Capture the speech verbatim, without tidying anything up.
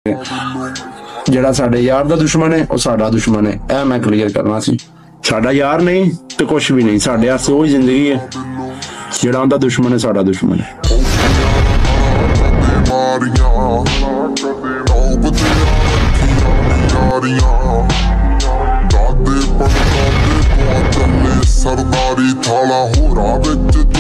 ਜਿਹੜਾ ਸਾਡੇ ਯਾਰ ਦਾ ਦੁਸ਼ਮਣ ਹੈ ਉਹ ਸਾਡਾ ਦੁਸ਼ਮਣ ਹੈ, ਇਹ ਮੈਂ ਕਲੀਅਰ ਕਰਨਾ ਸੀ। ਸਾਡਾ ਯਾਰ ਨਹੀਂ ਤੇ ਕੁਛ ਵੀ ਨਹੀਂ, ਸਾਡੇ ਵਾਸਤੇ ਉਹੀ ਜ਼ਿੰਦਗੀ ਹੈ, ਜਿਹੜਾ ਉਹਦਾ ਦੁਸ਼ਮਣ ਹੈ ਸਾਡਾ ਦੁਸ਼ਮਣ ਹੈ। ਸਰਦਾਰੀ ਥਾਲਾ ਹੋਰਾਂ ਵਿੱਚ